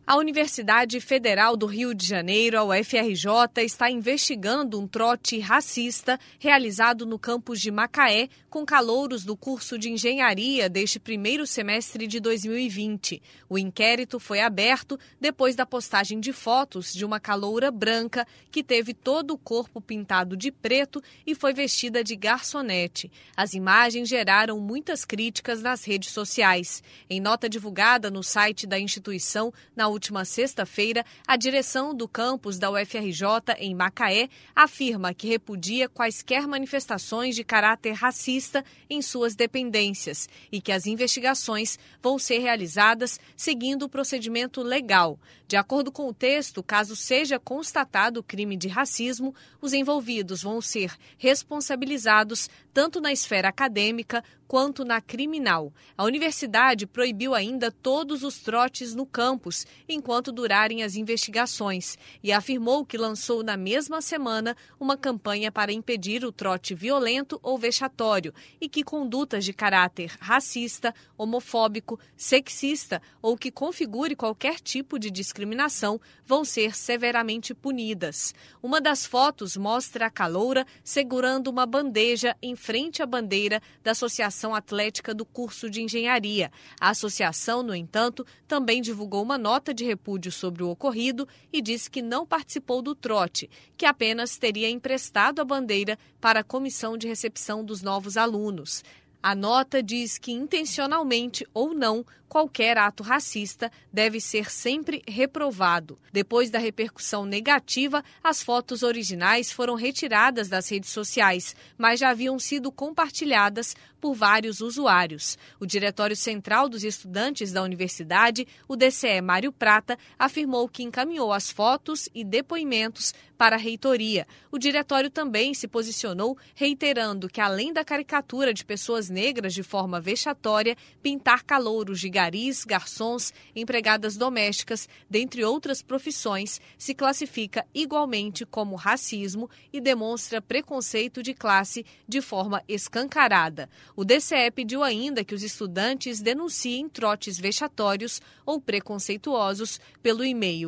A Universidade Federal do Rio de Janeiro, a UFRJ, está investigando um trote racista realizado no campus de Macaé com calouros do curso de engenharia deste primeiro semestre de 2020. O inquérito foi aberto depois da postagem de fotos de uma caloura branca que teve todo o corpo pintado de preto e foi vestida de garçonete. As imagens geraram muitas críticas nas redes sociais. Em nota divulgada no site da instituição, na última sexta-feira, a direção do campus da UFRJ em Macaé afirma que repudia quaisquer manifestações de caráter racista em suas dependências e que as investigações vão ser realizadas seguindo o procedimento legal. De acordo com o texto, caso seja constatado o crime de racismo, os envolvidos vão ser responsabilizados tanto na esfera acadêmica quanto na criminal. A universidade proibiu ainda todos os trotes no campus enquanto durarem as investigações e afirmou que lançou na mesma semana uma campanha para impedir o trote violento ou vexatório e que condutas de caráter racista, homofóbico, sexista ou que configure qualquer tipo de discriminação vão ser severamente punidas. Uma das fotos mostra a caloura segurando uma bandeja em frente à bandeira da Associação Atlética do curso de engenharia. A associação, no entanto, também divulgou uma nota de repúdio sobre o ocorrido e disse que não participou do trote, que apenas teria emprestado a bandeira para a comissão de recepção dos novos alunos. A nota diz que, intencionalmente ou não, qualquer ato racista deve ser sempre reprovado. Depois da repercussão negativa, as fotos originais foram retiradas das redes sociais, mas já haviam sido compartilhadas por vários usuários. O Diretório Central dos Estudantes da Universidade, o DCE Mário Prata, afirmou que encaminhou as fotos e depoimentos para a reitoria. O diretório também se posicionou reiterando que, além da caricatura de pessoas negras de forma vexatória, pintar calouros de garis, garçons, empregadas domésticas, dentre outras profissões, se classifica igualmente como racismo e demonstra preconceito de classe de forma escancarada. O DCE pediu ainda que os estudantes denunciem trotes vexatórios ou preconceituosos pelo e-mail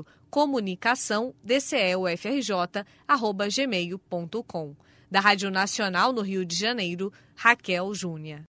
comunicação@dceufrj.gmail.com. Da Rádio Nacional no Rio de Janeiro, Raquel Júnior.